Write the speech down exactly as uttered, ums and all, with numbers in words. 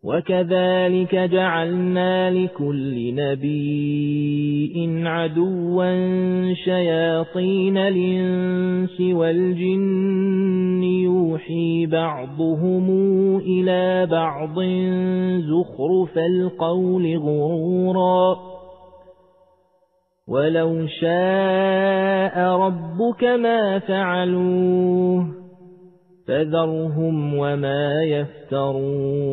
وكذلك جعلنا لكل نبي عدوا شياطين الإنس والجن يوحي بعضهم إلى بعض زخرف القول غرورا ولو شاء ربك ما فعلوه فذرهم وما يفترون